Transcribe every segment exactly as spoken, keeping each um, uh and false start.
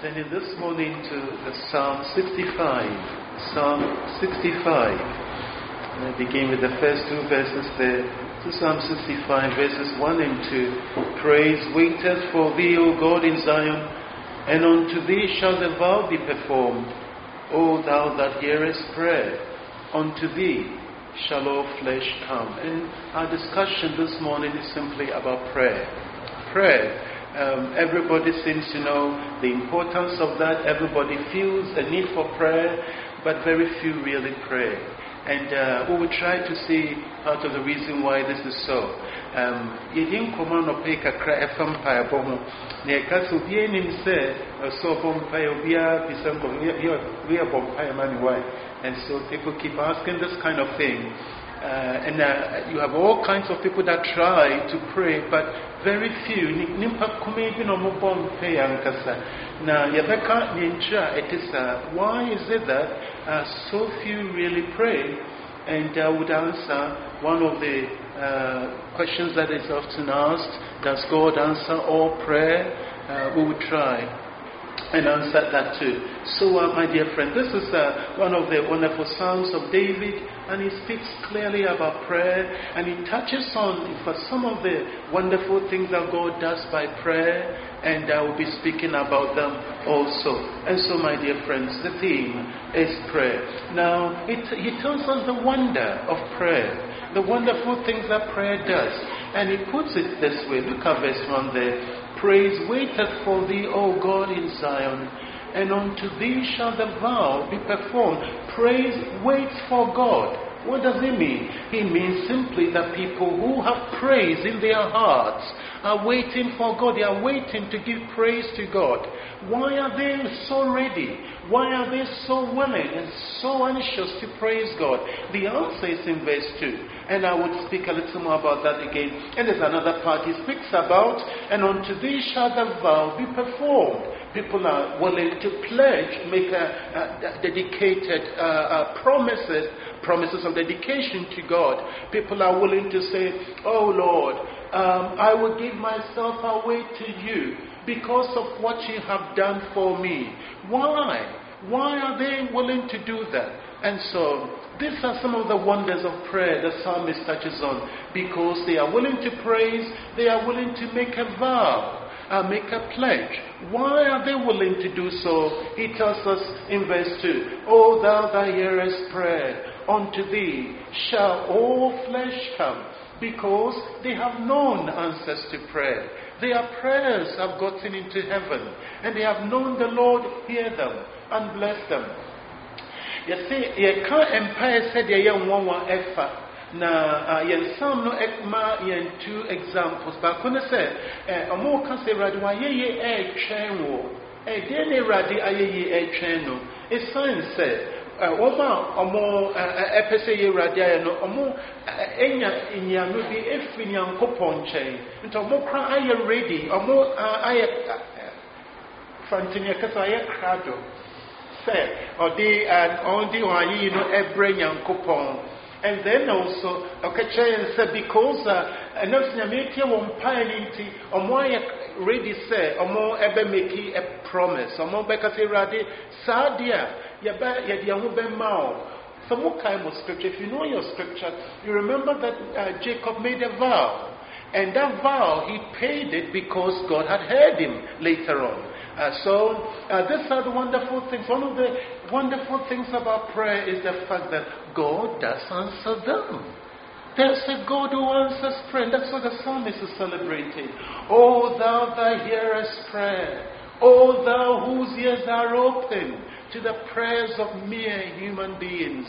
Turning this morning to the Psalm sixty-five. Psalm sixty-five. And I begin with the first two verses there. To Psalm sixty-five, verses one and two. Praise waiteth for thee, O God, in Zion, and unto thee shall the vow be performed. O thou that hearest prayer, unto thee shall all flesh come. And our discussion this morning is simply about prayer. Prayer. Um, everybody seems to know the importance of that. Everybody feels the need for prayer, but very few really pray. And uh, we will try to see part of the reason why this is so. You didn't come on or pick a cry from Payabon. Near Castle Vienna said, so Bompire, we are Bompire Why. And so people keep asking this kind of thing. Uh, and uh, you have all kinds of people that try to pray, but very few. Now, Yabeka Ninja, it is why is it that uh, so few really pray? And I uh, would answer one of the uh, questions that is often asked: does God answer all prayer? Uh, we would try and answer that too. So, uh, my dear friend, this is uh, one of the wonderful Psalms of David, and he speaks clearly about prayer, and he touches on for some of the wonderful things that God does by prayer, and I will be speaking about them also. And so, my dear friends, the theme is prayer. Now, it, he tells us the wonder of prayer, the wonderful things that prayer does, and he puts it this way. Look at verse one there. Praise waiteth for thee, O God, in Zion, and unto thee shall the vow be performed. Praise waits for God. What does it mean? It means simply that people who have praise in their hearts are waiting for God. They are waiting to give praise to God. Why are they so ready? Why are they so willing and so anxious to praise God? The answer is in verse two. And I would speak a little more about that again. And there's another part he speaks about, and unto thee shall the vow be performed. People are willing to pledge, make a, a dedicated uh, uh, promises, promises of dedication to God. People are willing to say, oh Lord, um, I will give myself away to you because of what you have done for me. Why? Why are they willing to do that? And so, these are some of the wonders of prayer the psalmist touches on. Because they are willing to praise, they are willing to make a vow, uh, make a pledge. Why are they willing to do so? He tells us in verse two, O thou that hearest prayer, unto thee shall all flesh come. Because they have known answers to prayer. Their prayers have gotten into heaven, and they have known the Lord hear them and bless them. You see, you can't empire said you young one one effort. Now, you some no ekma yen two examples. But when I say, a more can say radwa ye a chain wo, a dene radi aye a chain no. It's science said. Oma omo epese ye radia no omo enya inyanu bi efinya nkopon chen nti omo kra aye ready omo aye fantinya kasa aye krado say odi and ondi wayi no ebre nyankopon. And then also okay chen say because enough nyameke won painti omo aye ready say omo ebe make a promise omo be ka say radi sadia some more kind of scripture. If you know your scripture, you remember that uh, Jacob made a vow. And that vow, he paid it because God had heard him later on. Uh, so, uh, these are the wonderful things. One of the wonderful things about prayer is the fact that God does answer them. There's a God who answers prayer. And that's what the psalmist is celebrating. O thou that hearest prayer. O thou whose ears are open to the prayers of mere human beings.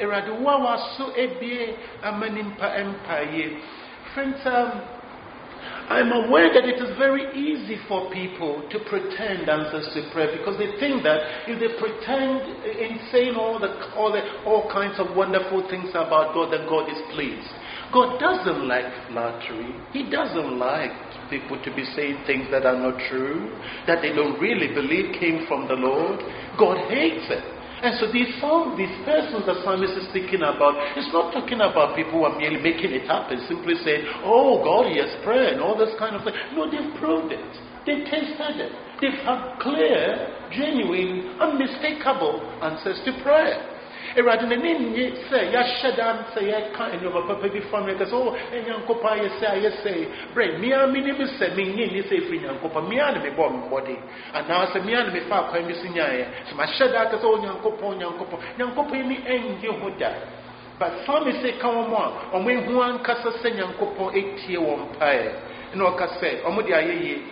Friends, um, I'm aware that it is very easy for people to pretend answers to prayer because they think that if they pretend in saying all the all, the, all kinds of wonderful things about God, that God is pleased. God doesn't like flattery. He doesn't like people to be saying things that are not true, that they don't really believe came from the Lord. God hates it. And so these songs, these persons the psalmist is speaking about, it's not talking about people who are merely making it up and simply saying, oh, God hears prayer and all this kind of thing. No, they've proved it. They tasted it. They've had clear, genuine, unmistakable answers to prayer. Rather than say, Yashadan say, I can't know Papa before me because oh, and Yankopa, you say, I say, Bray, me and me never say, me, you say, free Yankopa, me and me bomb body. And now I say, me and me far, I'm missing ya. So my shadow is all Yankopa, Yankopa, Yankopa, me and you would die. But some say, come on, on when one cassa say Yankopa, eight year one pie. And what I say, Omodia ye.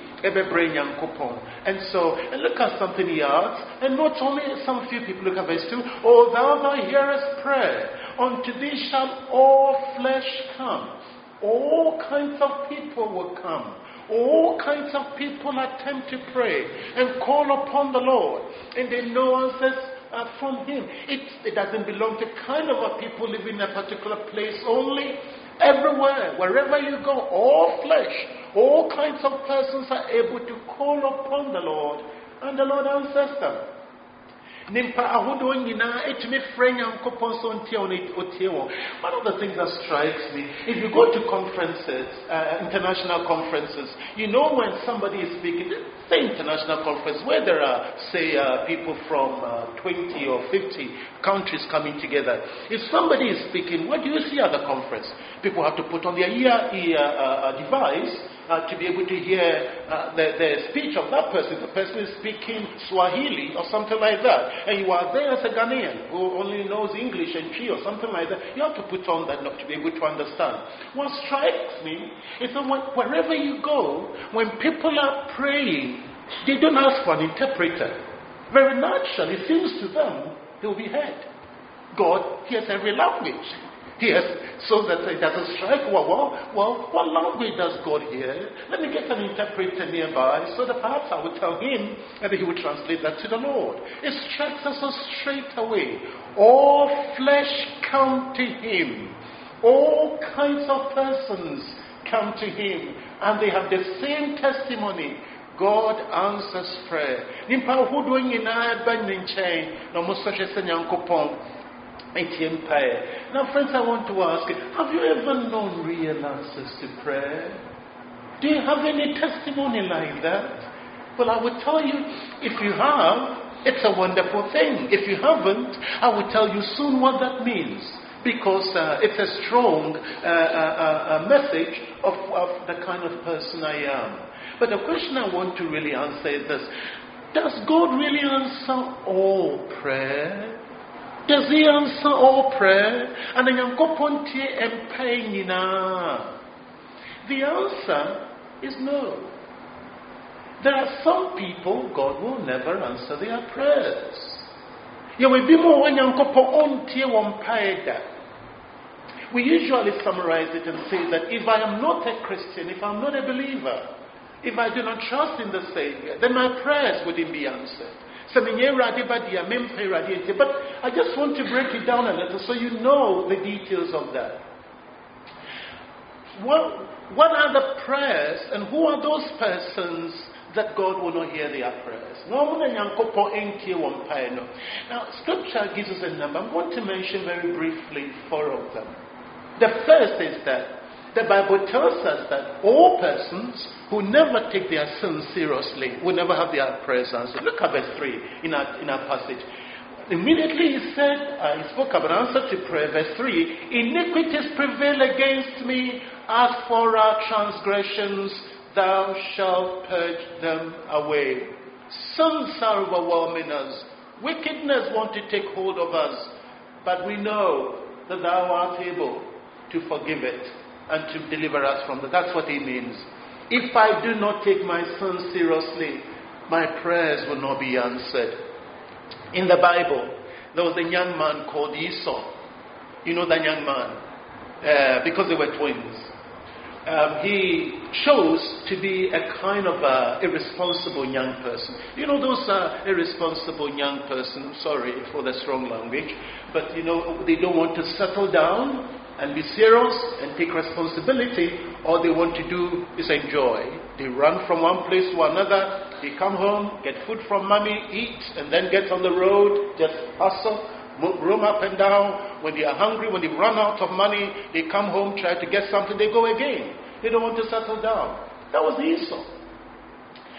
And so, and look at something else, and not only some few people, look at verse two, O thou that hearest prayer, unto thee shall all flesh come. All kinds of people will come. All kinds of people attempt to pray and call upon the Lord, and they know answers uh, from Him. It, it doesn't belong to kind of a people living in a particular place only. Everywhere, wherever you go, all flesh, all kinds of persons are able to call upon the Lord, and the Lord answers them. Nimpa ahodo nyina etime frenya nkopon so ntia on otiewo. One of the things that strikes me, if you go to conferences, uh, international conferences, you know when somebody is speaking, say international conference where there are, say, uh, people from uh, twenty or fifty countries coming together. If somebody is speaking, what do you see at the conference? People have to put on their ear, ear uh, device Uh, to be able to hear uh, the, the speech of that person. The person is speaking Swahili or something like that. And you are there as a Ghanaian who only knows English and Twi or something like that. You have to put on that not to be able to understand. What strikes me is that when, wherever you go, when people are praying, they don't ask for an interpreter. Very naturally, it seems to them they will be heard. God hears every language. Yes, so that it doesn't strike. Well, well, well, what language does God hear? Let me get an interpreter nearby so that perhaps I will tell him and he will translate that to the Lord. It strikes us so straight away. All flesh come to him. All kinds of persons come to him, and they have the same testimony. God answers prayer. Now, friends, I want to ask, have you ever known real answers to prayer? Do you have any testimony like that? Well, I would tell you, if you have, it's a wonderful thing. If you haven't, I will tell you soon what that means. Because uh, it's a strong uh, uh, uh, message of, of the kind of person I am. But the question I want to really answer is this. Does God really answer all prayer? Does he answer all prayer? And then the answer is no. There are some people God will never answer their prayers. We usually summarize it and say that if I am not a Christian, if I'm not a believer, if I do not trust in the Savior, then my prayers wouldn't be answered. But I just want to break it down a little so you know the details of that. What, what are the prayers and who are those persons that God will not hear their prayers? Now, Scripture gives us a number. I'm going to mention very briefly four of them. The first is that the Bible tells us that all persons who never take their sins seriously will never have their prayers answered. Look at verse three in our, in our passage. Immediately he said, uh, he spoke about an answer to prayer. Verse three, iniquities prevail against me, as for our transgressions, thou shalt purge them away. Sins are overwhelming us. Wickedness want to take hold of us. But we know that thou art able to forgive it and to deliver us from that. That's what he means. If I do not take my sins seriously, my prayers will not be answered. In the Bible, there was a young man called Esau. You know that young man? Uh, because they were twins. Um, he chose to be a kind of uh, irresponsible young person. You know those uh, irresponsible young person, sorry for the strong language, but you know, they don't want to settle down and be serious and take responsibility. All they want to do is enjoy. They run from one place to another. They come home, get food from mommy, eat, and then get on the road, just hustle, move, roam up and down. When they are hungry, when they run out of money, they come home, try to get something, they go again. They don't want to settle down. That was Esau.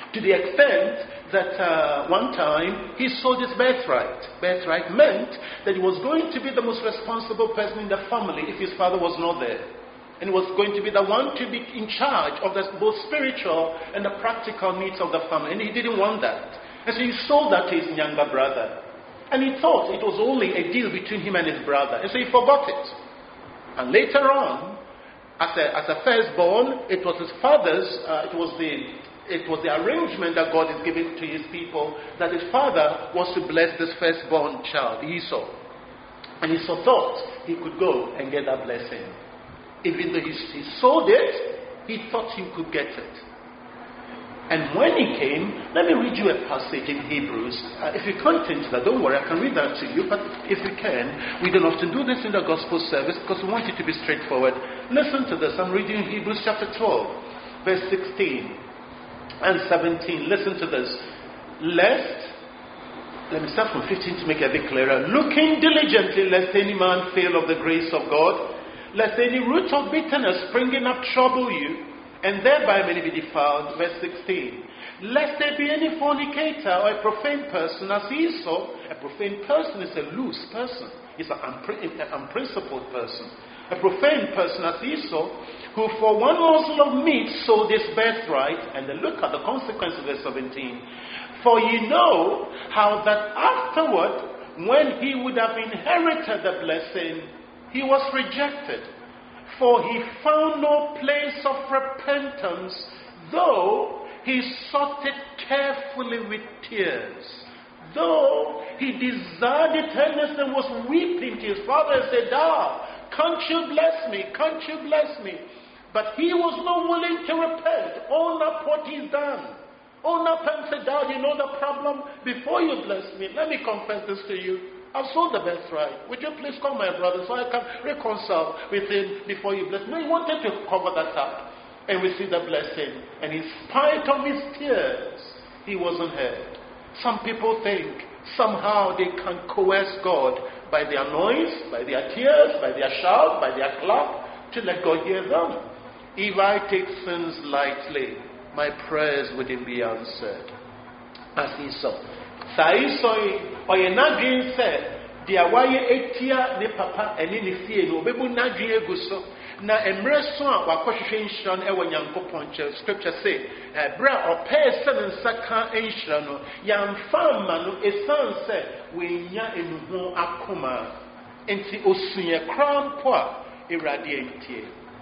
To the extent that uh, one time he sold his birthright. Birthright meant that he was going to be the most responsible person in the family if his father was not there. And he was going to be the one to be in charge of the both spiritual and the practical needs of the family. And he didn't want that. And so he sold that to his younger brother. And he thought it was only a deal between him and his brother. And so he forgot it. And later on, as a, as a firstborn, it was his father's, uh, it was the it was the arrangement that God is giving to his people, that his father was to bless this firstborn child, Esau. And Esau thought he could go and get that blessing. Even though he, he sold it, he thought he could get it. And when he came, let me read you a passage in Hebrews. Uh, if you can't into that, don't worry, I can read that to you. But if we can, we don't have to do this in the gospel service because we want it to be straightforward. Listen to this. I'm reading Hebrews chapter twelve, verse sixteen and seventeen. Listen to this. Lest, let me start from fifteen to make it a bit clearer. Looking diligently, lest any man fail of the grace of God, lest any root of bitterness springing up trouble you, and thereby many be defiled. Verse sixteen. Lest there be any fornicator or a profane person as Esau. A profane person is a loose person. It's an unprincipled person. A profane person as Esau, who for one morsel of meat sold his birthright. And then look at the consequences of verse seventeen. For ye know how that afterward, when he would have inherited the blessing, he was rejected. For he found no place of repentance, though he sought it carefully with tears. Though he desired it earnestly and was weeping to his father and said, Ah, can't you bless me? Can't you bless me? But he was not willing to repent. Own up what he's done. Own up and say, Dad, you know the problem? Before you bless me, let me confess this to you. I've sold the birthright. Would you please call my brother so I can reconcile with him before you bless me? He wanted to cover that up and receive the blessing. And in spite of his tears, he wasn't heard. Some people think somehow they can coerce God by their noise, by their tears, by their shout, by their clap, to let God hear them. If I take sins lightly, my prayers wouldn't be answered. As he saw. Saisoi or Yanagin said, the Awaye Etia ne papa and in the fear no Bebu Nadri Guso. Na Emreson, Wakoshan, Ewan Yanko Poncho, scripture say, Bra or person and Saka Enshano, Yam Farmanu, a son said, we ya in who akuma, and see Osunya crown poor, irradiate.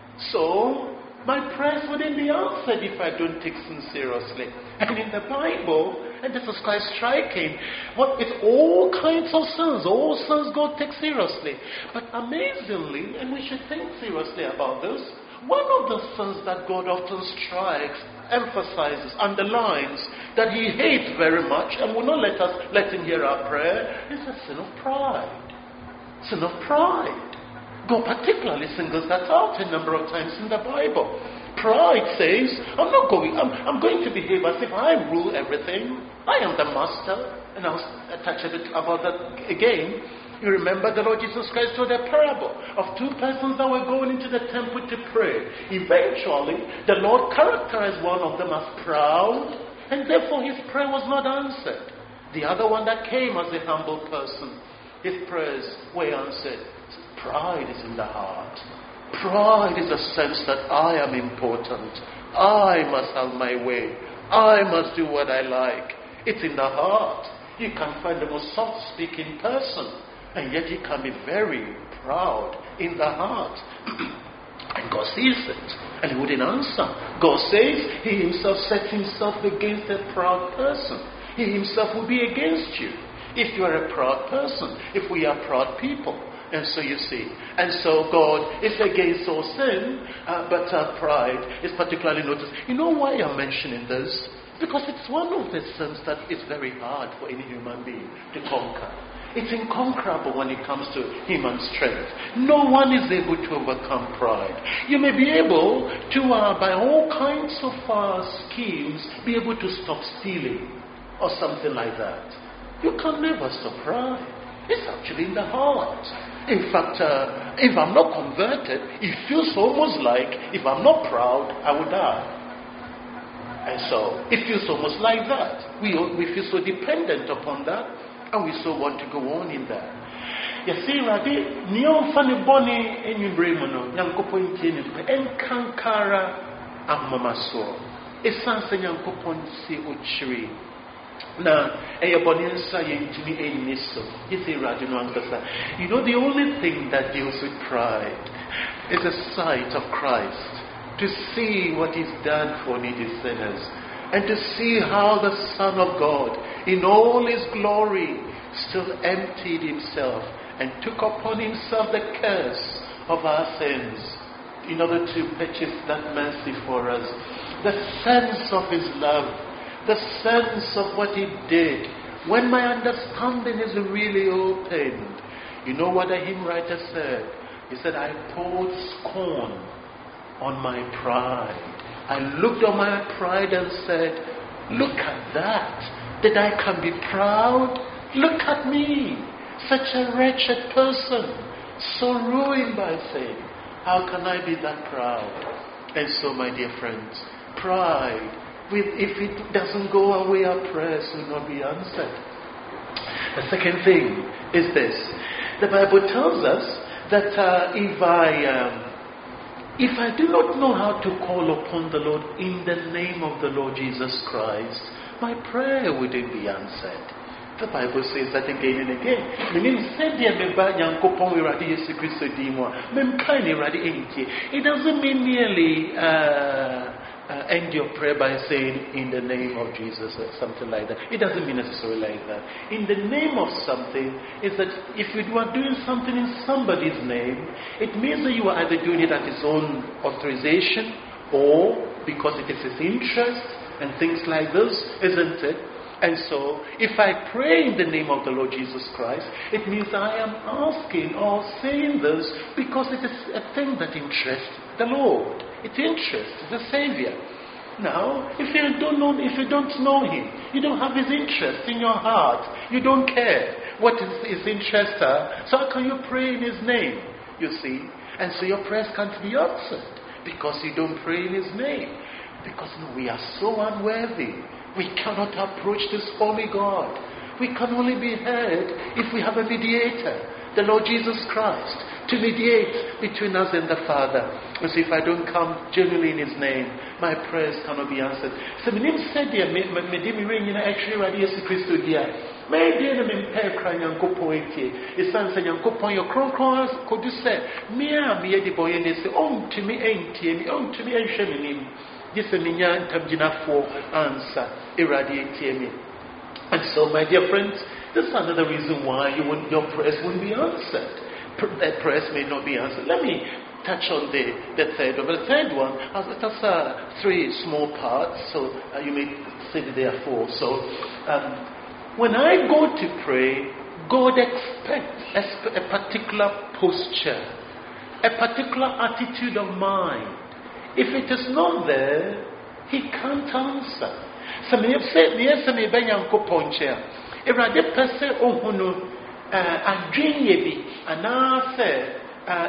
So, my prayers wouldn't be answered if I don't take sin seriously. And in the Bible, and this is quite striking, well, it's all kinds of sins. All sins God takes seriously. But amazingly, and we should think seriously about this, one of the sins that God often strikes, emphasizes, underlines, that he hates very much and will not let us let him hear our prayer, is the sin of pride. Sin of pride. God particularly singles that out a number of times in the Bible. Pride says, I'm not going, I'm, I'm going to behave as if I rule everything. I am the master. And I'll touch a bit about that again. You remember the Lord Jesus Christ told a parable of two persons that were going into the temple to pray. Eventually, the Lord characterized one of them as proud, and therefore his prayer was not answered. The other one that came as a humble person, his prayers were answered. Pride is in the heart. Pride is a sense that I am important. I must have my way. I must do what I like. It's in the heart. You can find the most soft-speaking person, and yet he can be very proud in the heart. And God sees it, and he wouldn't answer. God says he himself sets himself against a proud person. He himself will be against you if you are a proud person, if we are proud people. And so you see, and so God is against all sin, uh, but uh, pride is particularly noticed. You know why I'm mentioning this? Because it's one of the sins that is very hard for any human being to conquer. It's inconquerable when it comes to human strength. No one is able to overcome pride. You may be able to, uh, by all kinds of uh, schemes, be able to stop stealing or something like that. You can never stop pride. It's actually in the heart. In fact, uh, if I'm not converted, it feels almost like if I'm not proud, I will die. And so it feels almost like that. We, we feel so dependent upon that, and we so want to go on in that. You see, Radi, Nyon Fanny Bonnie and you Bremono, Yankopon Tini, and Kankara Amamaso. A sans and Yankopon si Uchri. Now, a bonanza to me a nisso. You see, Radinoangasa. You know, the only thing that deals with pride is a sight of Christ. To see what He's done for needy sinners. And to see how the Son of God, in all His glory, still emptied Himself and took upon Himself the curse of our sins in order to purchase that mercy for us. The sense of His love. The sense of what He did. When my understanding is really opened. You know what the hymn writer said? He said, I poured scorn on my pride. I looked on my pride and said, look at that. That I can be proud. Look at me. Such a wretched person. So ruined by sin. How can I be that proud? And so, my dear friends, pride, With, if it doesn't go away, our prayers will not be answered. The second thing is this. The Bible tells us that uh, if I um, if I do not know how to call upon the Lord in the name of the Lord Jesus Christ, my prayer wouldn't be answered. The Bible says that again and again. It doesn't mean merely uh, Uh, end your prayer by saying in the name of Jesus or something like that. It doesn't mean necessarily like that. In the name of something is that if you are doing something in somebody's name, it means that you are either doing it at his own authorization or because it is his interest and things like this, isn't it? And so, if I pray in the name of the Lord Jesus Christ, it means I am asking or saying this because it is a thing that interests the Lord. It interests the Savior. Now, if you don't know, if you don't know Him, you don't have His interest in your heart. You don't care what is His interest are. So how can you pray in His name? You see, and so your prayers can't be answered because you don't pray in His name. Because no, we are so unworthy. We cannot approach this holy God. We can only be heard if we have a mediator, the Lord Jesus Christ, to mediate between us and the Father. And so if I don't come genuinely in His name, my prayers cannot be answered. So my name said there, me me ring in actually Radio Christ here. May dear me pay crying and go point here. It's answering and go point your crown cross. Could you say, me me the boy and they say, oh to me ain't me, oh to me ain't shaming. This is me and Tabjina for answer, irradiate me. And so, my dear friends, this is another reason why you wouldn't, your prayers wouldn't be answered. That prayers may not be answered. Let me touch on the, the third one. The third one has, it has uh, three small parts, so uh, you may say there are four. So, um, when I go to pray, God expects a, a particular posture, a particular attitude of mind. If it is not there, He can't answer. So me say, me say me be yanko ponche. Erade pese ohunu adwenye bi ana se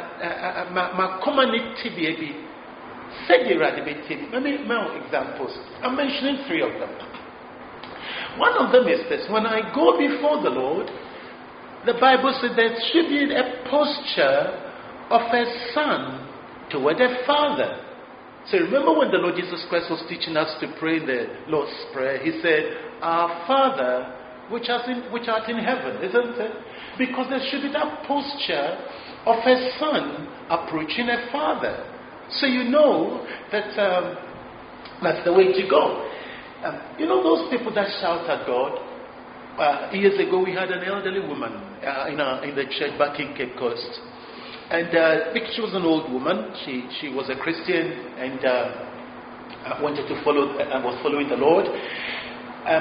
ma ma community bi bi. Say erade be tip. Let me make examples. I'm mentioning three of them. One of them is this: when I go before the Lord, the Bible says there should be a posture of a son toward a father. So remember when the Lord Jesus Christ was teaching us to pray the Lord's Prayer, He said, Our Father, which art in, which art in heaven, isn't it? Because there should be that posture of a son approaching a father. So you know that um, that's the way to go. Um, you know those people that shout at God? Uh, years ago we had an elderly woman uh, in, our, in the church back in Cape Coast. And uh, because she was an old woman, she, she was a Christian and uh, wanted to follow, and uh, was following the Lord. Um,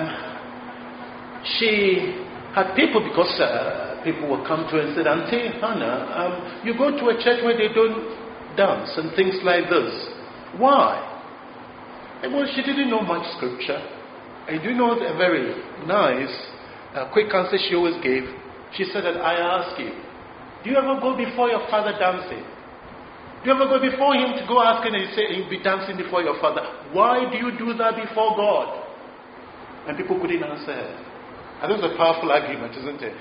she had people, because uh, people would come to her and said, Auntie Hannah, um, you go to a church where they don't dance and things like this. Why? And well, she didn't know much scripture. I do know a very nice, uh, quick answer she always gave. She said that I ask you, do you ever go before your father dancing? Do you ever go before him to go ask him and he say, he'll be dancing before your father? Why do you do that before God? And people couldn't answer. And that's a powerful argument, isn't it?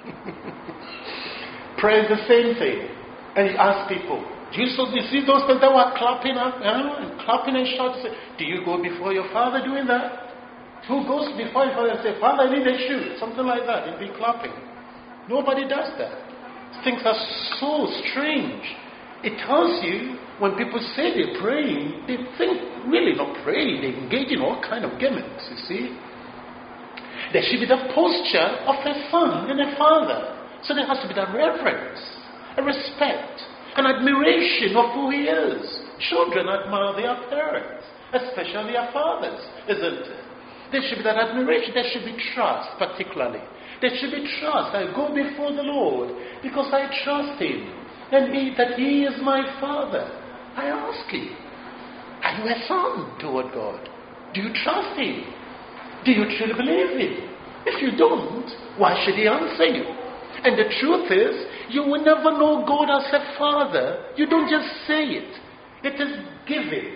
Prayer is the same thing. And he asked people, do you, so, do you see those that were clapping up, uh, and clapping and shouting? Do you go before your father doing that? Who goes before your father and say, Father, I need a shoe? Something like that. He'd be clapping. Nobody does that. Things are so strange. It tells you when people say they're praying, they think really not praying. They engage in all kind of gimmicks, you see. There should be the posture of a son and a father. So there has to be that reverence, a respect, an admiration of who he is. Children admire their parents, especially their fathers, isn't it? There should be that admiration. There should be trust, particularly. There should be trust. I go before the Lord because I trust him. And he, that he is my father. I ask you, are you a son toward God? Do you trust him? Do you truly believe him? If you don't, why should he answer you? And the truth is, you will never know God as a father. You don't just say it. It is given.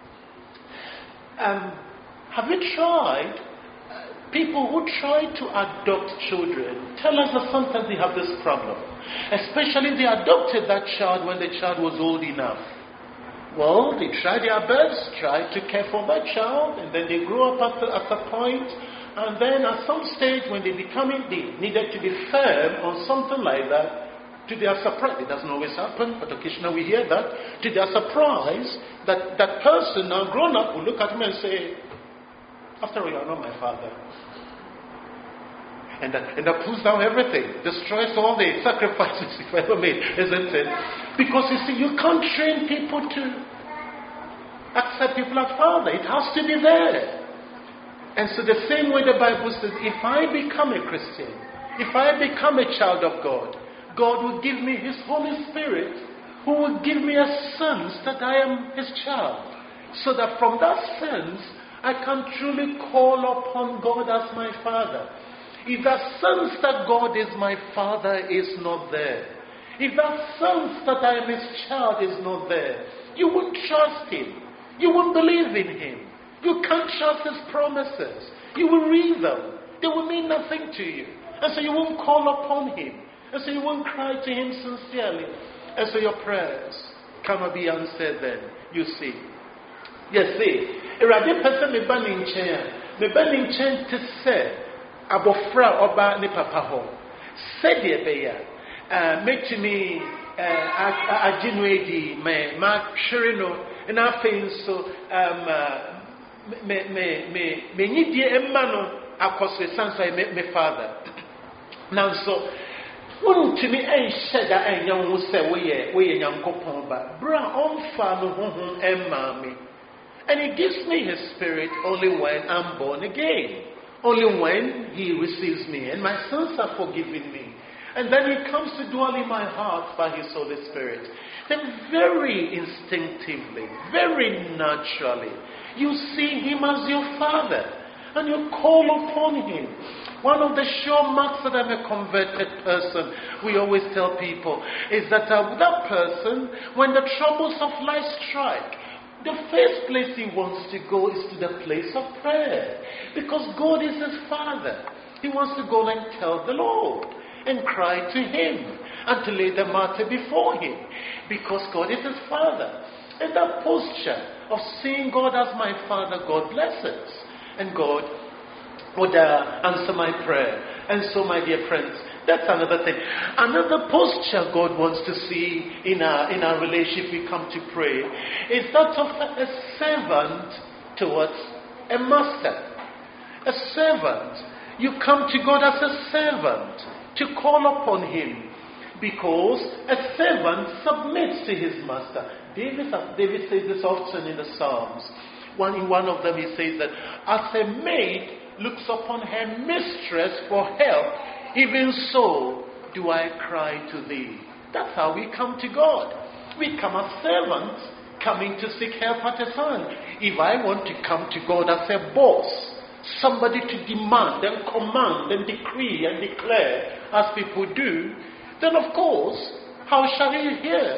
Um, have you tried? People who try to adopt children tell us that sometimes they have this problem. Especially if they adopted that child when the child was old enough. Well, they try their best, try to care for that child, and then they grow up at, the, at a point, and then at some stage when they become they needed to be firm on something like that, to their surprise, it doesn't always happen, but occasionally we hear that, to their surprise, that that person now grown up will look at me and say, after all, you are not my father. And that, and that pulls down everything, destroys all the sacrifices you've ever made, isn't it? Because you see, you can't train people to accept people as father. It has to be there. And so the same way the Bible says, if I become a Christian, if I become a child of God, God will give me his Holy Spirit, who will give me a sense that I am his child. So that from that sense, I can truly call upon God as my father. If that sense that God is my father is not there, if that sense that I am his child is not there, you won't trust him. You won't believe in him. You can't trust his promises. You will read them. They will mean nothing to you. And so you won't call upon him. And so you won't cry to him sincerely. And so your prayers cannot be answered then. You see. Yes, see. Erade person me ba ni nchen. Me ba ni nchen te se abofra oba ni papa ho. Said ye be ya. Uh, metumi uh, aginwedi me ma hwere no na afei so um me me me me nyidie emma no akoso sanso me me father. Now so wontumi enhye da enya wo se we ye we ye nyankopon ba bra onfa no honhom emma me. And he gives me his spirit only when I'm born again. Only when he receives me and my sins are forgiven me. And then he comes to dwell in my heart by his Holy Spirit. Then very instinctively, very naturally, you see him as your father. And you call upon him. One of the sure marks that I'm a converted person, we always tell people, is that uh, that person, when the troubles of life strike, the first place he wants to go is to the place of prayer. Because God is his father. He wants to go and tell the Lord and cry to him and to lay the matter before him. Because God is his father. And that posture of seeing God as my father, God blesses. And God would uh, answer my prayer. And so, my dear friends, that's another thing. Another posture God wants to see in our, in our relationship we come to pray is that of a servant towards a master. A servant. You come to God as a servant to call upon him because a servant submits to his master. David, David says this often in the Psalms. One, in one of them he says that as a maid looks upon her mistress for help, even so do I cry to thee. That's how we come to God. We come as servants coming to seek help at his hand. If I want to come to God as a boss, somebody to demand and command and decree and declare as people do, then of course, how shall he hear?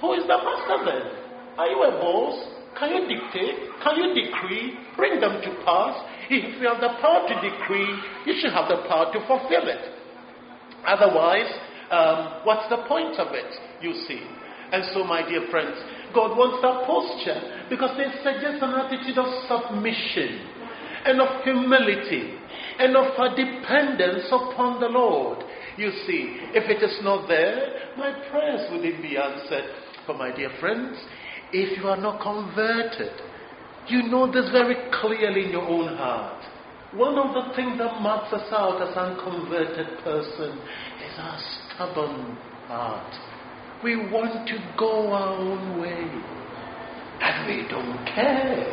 Who is the master then? Are you a boss? Can you dictate? Can you decree? Bring them to pass. If you have the power to decree, you should have the power to fulfill it. Otherwise, um, what's the point of it, you see? And so, my dear friends, God wants that posture because it suggests an attitude of submission and of humility and of a dependence upon the Lord. You see, if it is not there, my prayers wouldn't be answered. But my dear friends, if you are not converted, you know this very clearly in your own heart. One of the things that marks us out as an unconverted person is our stubborn heart. We want to go our own way, and we don't care.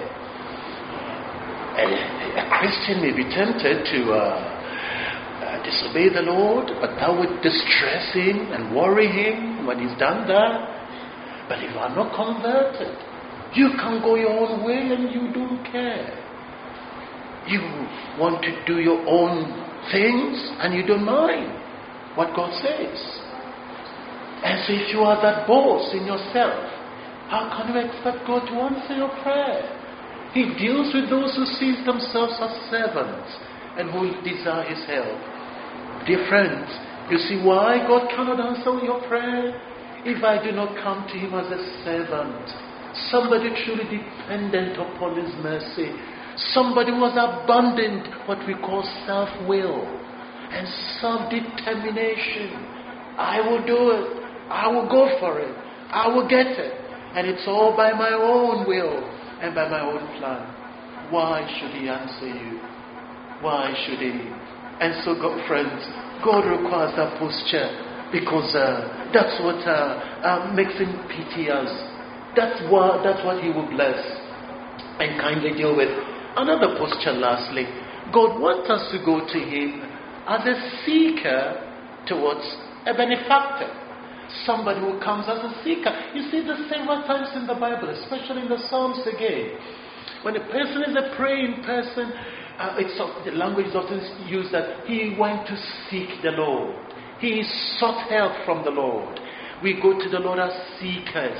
A, a Christian may be tempted to uh, uh, disobey the Lord, but that would distress him and worry him when he's done that. But if you are not converted, you can go your own way and you don't care. You want to do your own things and you don't mind what God says. And so if you are that boss in yourself, how can you expect God to answer your prayer? He deals with those who see themselves as servants and who desire His help. Dear friends, you see why God cannot answer your prayer? If I do not come to Him as a servant, somebody truly dependent upon His mercy, somebody who has abandoned what we call self-will and self-determination. I will do it. I will go for it. I will get it. And it's all by my own will and by my own plan. Why should He answer you? Why should He? And so, God, friends, God requires that posture. Because uh, that's what uh, uh, makes Him pity us. That's what, that's what He will bless and kindly deal with. Another posture, lastly. God wants us to go to Him as a seeker towards a benefactor. Somebody who comes as a seeker. You see this several times in the Bible, especially in the Psalms again. When a person is a praying person, uh, it's, the language is often used that he went to seek the Lord. He sought help from the Lord. We go to the Lord as seekers.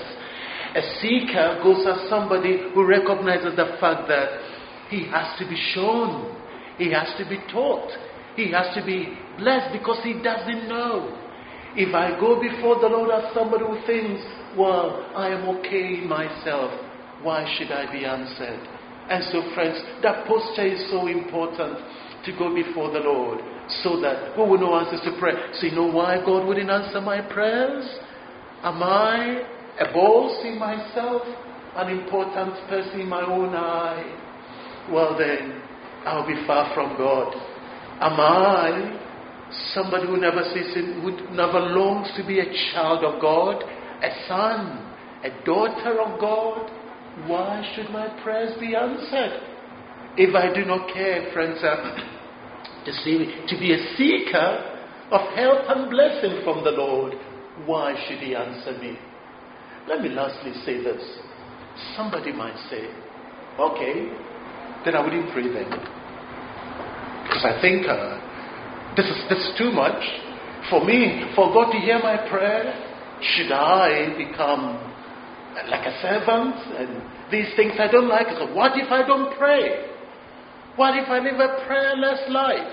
A seeker goes as somebody who recognizes the fact that he has to be shown. He has to be taught. He has to be blessed because he doesn't know. If I go before the Lord as somebody who thinks, well, I am okay myself, why should I be answered? And so, friends, that posture is so important to go before the Lord, so that we will know answers to prayer. So you know why God wouldn't answer my prayers? Am I a boss in myself? An important person in my own eye? Well then, I'll be far from God. Am I somebody who never sees him, who never longs to be a child of God? A son? A daughter of God? Why should my prayers be answered? If I do not care, friends, uh, To, see, to be a seeker of help and blessing from the Lord, why should He answer me? Let me lastly say this. Somebody might say, okay, then I wouldn't pray then. Because I think uh, this is this is too much. For me, for God to hear my prayer, should I become like a servant? And these things I don't like. So what if I don't pray? What if I live a prayerless life?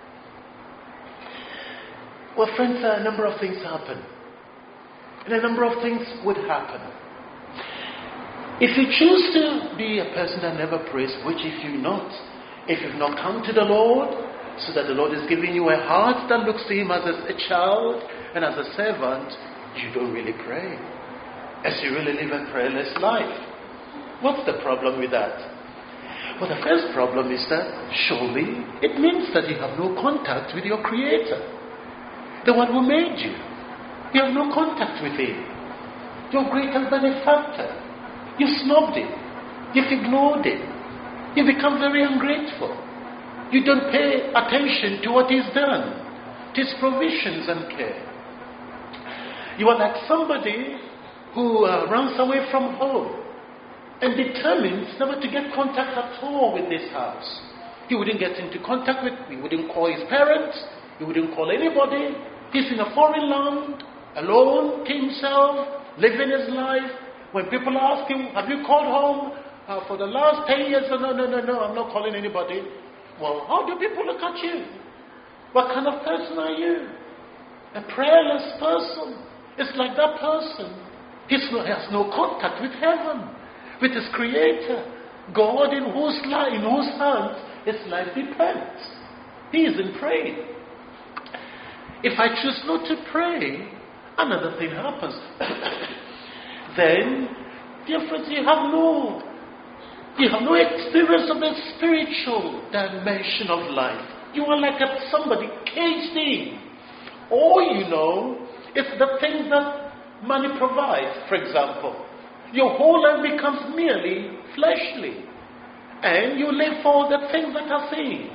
Well, friends, a number of things happen. And a number of things would happen. If you choose to be a person that never prays, which if you're not, if you've not come to the Lord, so that the Lord is giving you a heart that looks to Him as a child and as a servant, you don't really pray. As you really live a prayerless life. What's the problem with that? Well, the first problem is that surely it means that you have no contact with your Creator, the one who made you. You have no contact with Him, your greatest benefactor. You snubbed Him. You've ignored Him. You become very ungrateful. You don't pay attention to what He's done, to His provisions and care. You are like somebody who uh, runs away from home and determines never to get contact at all with this house. He wouldn't get into contact with, he wouldn't call his parents, he wouldn't call anybody. He's in a foreign land, alone to himself, living his life. When people ask him, have you called home uh, for the last ten years? No, no, no, no, I'm not calling anybody. Well, how do people look at you? What kind of person are you? A prayerless person. It's like that person. He's no, he has no contact with heaven, with his creator, God in whose life, in whose hands his life depends. He isn't praying. If I choose not to pray, another thing happens. Then, dear friends, you have no, you have no experience of the spiritual dimension of life. You are like a, somebody caged in. All you know is the things that money provides, for example. Your whole life becomes merely fleshly. And you live for the things that are seen.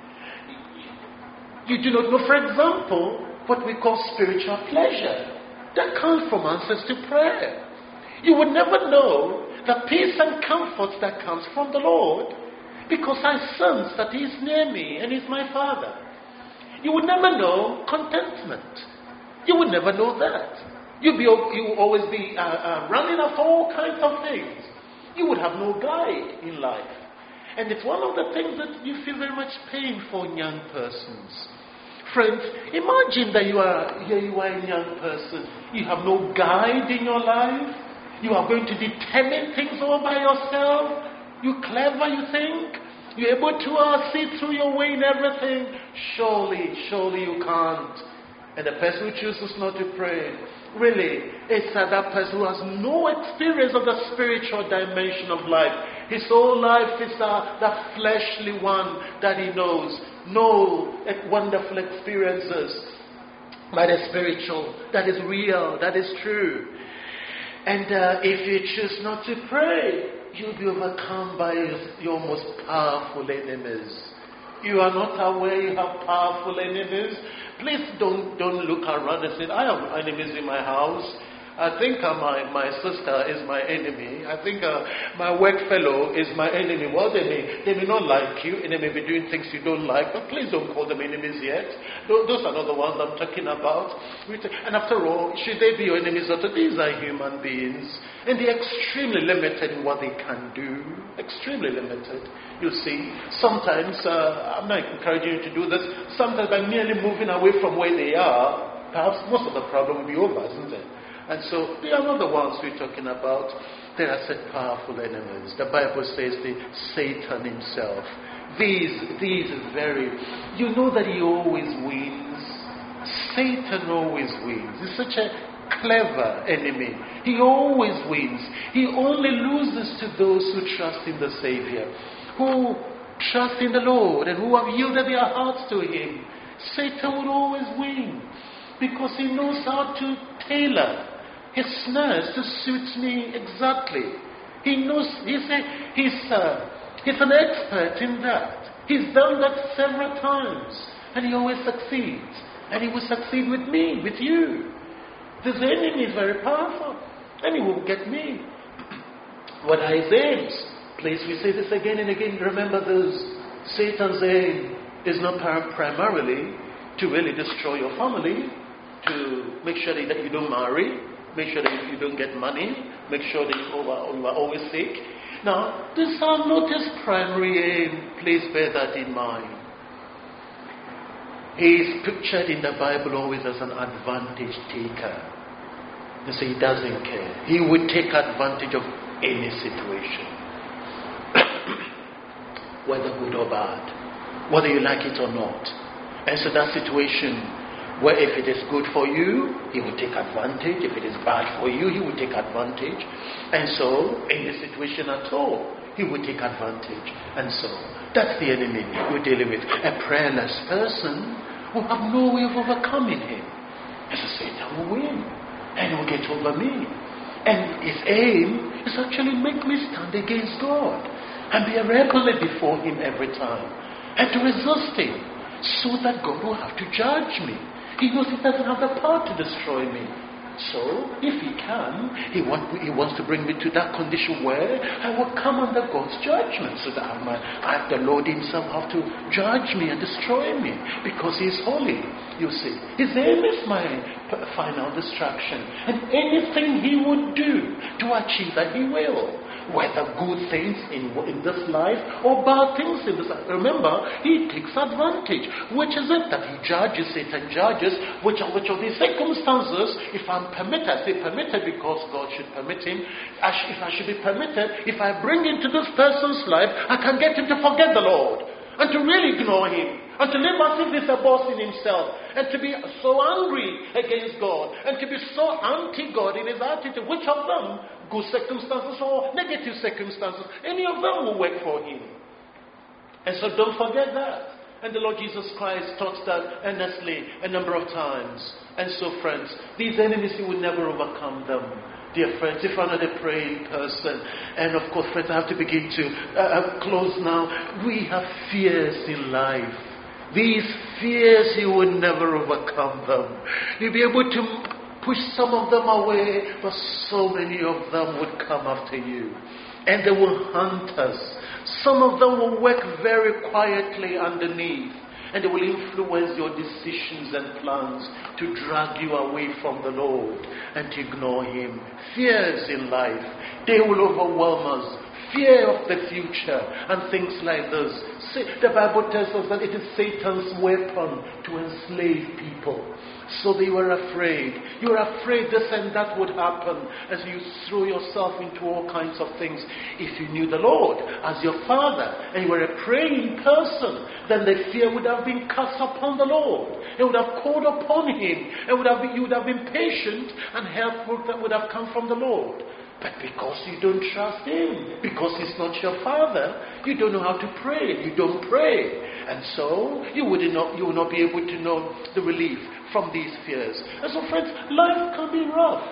You do not know, for example, what we call spiritual pleasure. That comes from answers to prayer. You would never know the peace and comfort that comes from the Lord, because I sense that He is near me and He's my Father. You would never know contentment. You would never know that. You'd be, you would always be uh, uh, running after all kinds of things. You would have no guide in life. And it's one of the things that you feel very much pain for in young persons. Friends, imagine that you are here, you are a young person. You have no guide in your life. You are going to determine things all by yourself. You're clever, you think. You're able to uh, see through your way in everything. Surely, surely you can't. And the person who chooses not to pray, really, it's uh, that person who has no experience of the spiritual dimension of life. His whole life is uh, that fleshly one that he knows. No uh, wonderful experiences, but the spiritual, that is real, that is true. And uh, if you choose not to pray, you'll be overcome by your most powerful enemies. You are not aware you have powerful enemies. Please don't don't look around and say, I have enemies in my house. I think uh, my, my sister is my enemy. I think uh, my work fellow is my enemy. Well, they may, they may not like you, and they may be doing things you don't like, but please don't call them enemies yet. Those are not the ones I'm talking about. And after all, should they be your enemies? These are human beings, and they're extremely limited in what they can do. Extremely limited. You see, sometimes, uh, I'm not encouraging you to do this, sometimes by merely moving away from where they are, perhaps most of the problem will be over, isn't it? And so, they are not the ones we're talking about. They are such powerful enemies. The Bible says the Satan himself. These, these is very, you know that he always wins. Satan always wins. He's such a clever enemy. He always wins. He only loses to those who trust in the Savior, who trust in the Lord and who have yielded their hearts to Him. Satan will always win because he knows how to tailor his snares to suit me exactly. He knows, he's, a, he's, uh, he's an expert in that. He's done that several times, and he always succeeds. And he will succeed with me, with you. This enemy is very powerful, and he will get me. What are his aims? Please, we say this again and again. Remember this. Satan's aim is not primarily to really destroy your family, to make sure that you don't marry, make sure that you don't get money, make sure that you are, you are always sick. Now, these are not his primary aim. Please bear that in mind. He is pictured in the Bible always as an advantage taker. You see, he doesn't care. He would take advantage of any situation, whether good or bad, whether you like it or not. And so that situation, where if it is good for you, he will take advantage. If it is bad for you, he will take advantage. And so, in the situation at all, he will take advantage. And so, that's the enemy we're dealing with. A prayerless person will have no way of overcoming him. As I say, Satan will win. And he will get over me. And his aim is actually make me stand against God and be a rebel before him every time. And to resist him, so that God will have to judge me. He knows he doesn't have the power to destroy me. So, if he can, he, want, he wants to bring me to that condition where I will come under God's judgment, so that I might, I, the Lord himself have to judge me and destroy me, because he is holy, you see. His aim is my final destruction. And anything he would do to achieve that, he will. Whether good things in, in this life or bad things in this life. Remember, he takes advantage. Which is it that he judges it and judges? Which, which of these circumstances, if I'm permitted, I say permitted because God should permit him. I sh- if I should be permitted, if I bring into this person's life, I can get him to forget the Lord and to really ignore him, and to live as if he's a boss in himself, and to be so angry against God, and to be so anti-God in his attitude. Which of them, good circumstances or negative circumstances, any of them will work for him. And so don't forget that. And the Lord Jesus Christ taught that earnestly a number of times. And so, friends, these enemies, you will never overcome them. Dear friends, if I'm not a praying person, and of course, friends, I have to begin to uh, close now. We have fears in life. These fears, you will never overcome them. You'll be able to push some of them away, but so many of them would come after you. And they will hunt us. Some of them will work very quietly underneath. And they will influence your decisions and plans to drag you away from the Lord and to ignore him. Fears in life, they will overwhelm us. Fear of the future and things like this. The Bible tells us that it is Satan's weapon to enslave people. So they were afraid. You were afraid this and that would happen as you throw yourself into all kinds of things. If you knew the Lord as your Father and you were a praying person, then the fear would have been cast upon the Lord. It would have called upon him. And would have been, you would have been patient, and help would, would have come from the Lord. But because you don't trust him, because he's not your Father, you don't know how to pray. You don't pray. And so you would not, you will not be able to know the relief from these fears. And so, friends, life can be rough.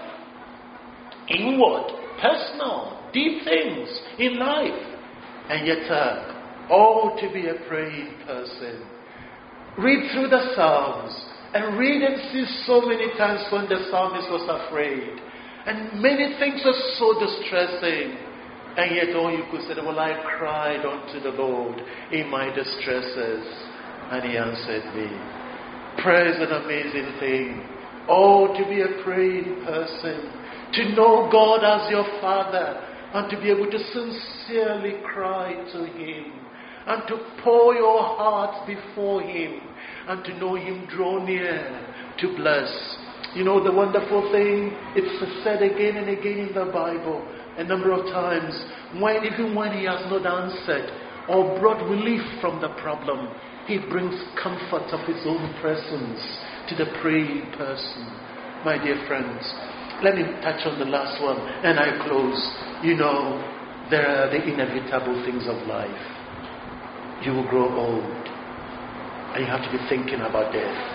Inward, personal, deep things in life. And yet, uh, all to be a praying person. Read through the Psalms and read and see so many times when the psalmist was afraid. And many things are so distressing. And yet all you could say, well, I cried unto the Lord in my distresses, and he answered me. Prayer is an amazing thing. Oh, to be a praying person, to know God as your Father, and to be able to sincerely cry to him, and to pour your heart before him, and to know him draw near to bless. You know the wonderful thing, it's said again and again in the Bible, a number of times, when even when he has not answered or brought relief from the problem, he brings comfort of his own presence to the praying person. My dear friends, let me touch on the last one and I close. You know, there are the inevitable things of life. You will grow old and you have to be thinking about death.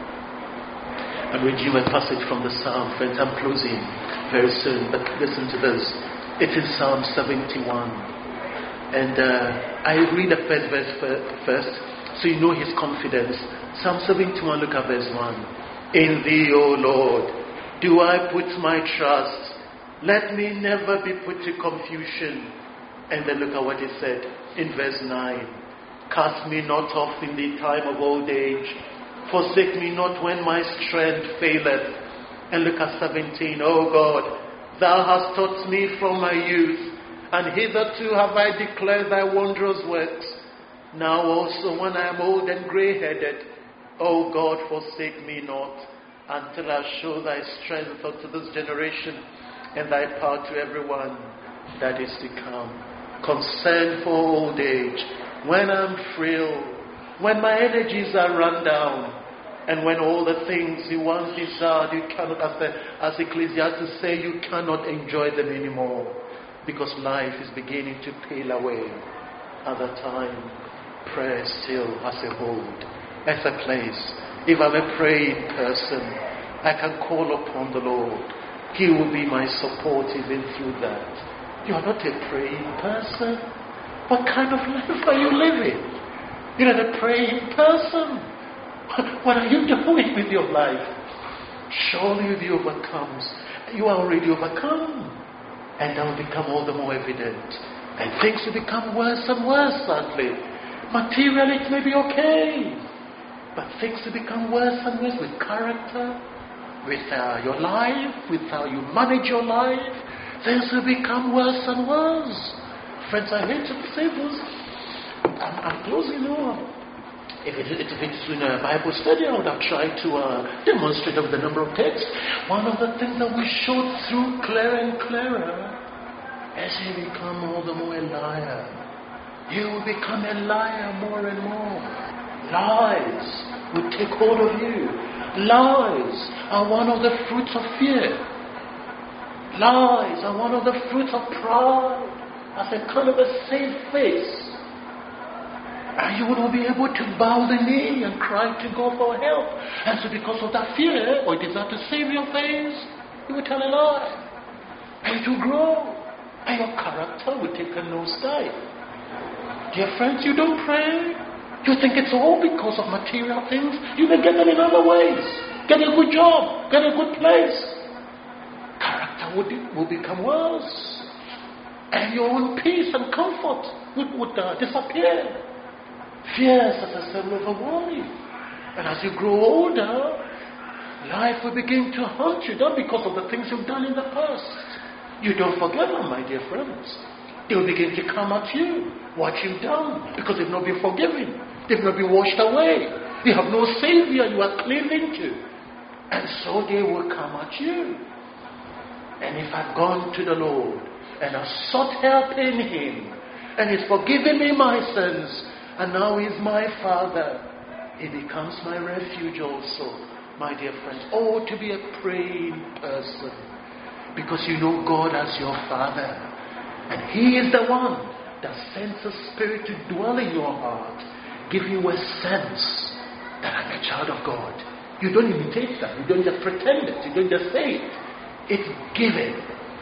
I'm reading you a passage from the Psalm, friends. I'm closing very soon, but listen to this. It's in Psalm seventy-one. And uh, I read the first verse first, so you know his confidence. Psalm seventy-one, look at verse one. In thee, O Lord, do I put my trust. Let me never be put to confusion. And then look at what he said in verse nine. Cast me not off in the time of old age. Forsake me not when my strength faileth. And look at seventeen. O God, thou hast taught me from my youth, and hitherto have I declared thy wondrous works. Now also when I am old and grey-headed, O God, forsake me not, until I show thy strength unto this generation, and thy power to everyone that is to come. Concern for old age, when I am frail, when my energies are run down, and when all the things you once desired, you cannot, as, the, as Ecclesiastes say, you cannot enjoy them anymore, because life is beginning to pale away. At that time, prayer still has a hold, as a place. If I'm a praying person, I can call upon the Lord. He will be my support even through that. You are not a praying person. What kind of life are you living? You're not a praying person. What are you doing with your life? Surely you'll be overcome. You are already overcome. And that will become all the more evident. And things will become worse and worse, sadly. Materially it may be okay. But things will become worse and worse with character, with uh, your life, with how you manage your life. Things will become worse and worse. Friends, I hate to say this. I'm, I'm closing now. If, it, if it's in a Bible study, I would have tried to uh, demonstrate with the number of texts. One of the things that we showed through clearer and clearer as you become all the more a liar. You will become a liar more and more. Lies will take hold of you. Lies are one of the fruits of fear. Lies are one of the fruits of pride. As a kind of a safe face. And you will not be able to bow the knee and cry to God for help. And so because of that fear or desire to save your face, you will tell a lie. And it will grow. And your character will take a nosedive. Dear friends, you don't pray. You think it's all because of material things. You may get them in other ways. Get a good job. Get a good place. Character will, will become worse. And your own peace and comfort would, would uh, disappear. Fears as a symbol of a worry. And as you grow older, life will begin to haunt you, not because of the things you've done in the past. You don't forget them, my dear friends. They will begin to come at you, what you've done, because they've not been forgiven. They've not been washed away. You have no Savior you are clinging to. And so they will come at you. And if I've gone to the Lord and I've sought help in Him, and He's forgiven me my sins, and now He's my Father, He becomes my refuge also, my dear friends. Oh, to be a praying person, because you know God as your Father, and He is the one that sends the Spirit to dwell in your heart, give you a sense that I'm a child of God. You don't imitate that. You don't just pretend it. You don't just say it. It's given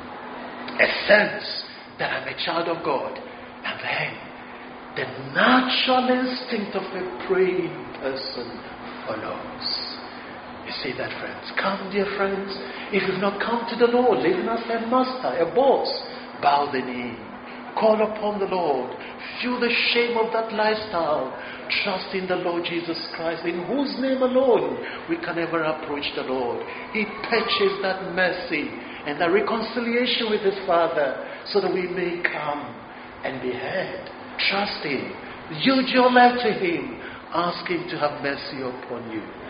a sense that I'm a child of God, and then the natural instinct of a praying person follows. You see that, friends? Come, dear friends. If you've not come to the Lord, living as a master, a boss, bow the knee. Call upon the Lord. Feel the shame of that lifestyle. Trust in the Lord Jesus Christ, in whose name alone we can ever approach the Lord. He purchased that mercy and that reconciliation with His Father so that we may come and be heard. Trust Him. Yield your life to Him. Ask Him to have mercy upon you.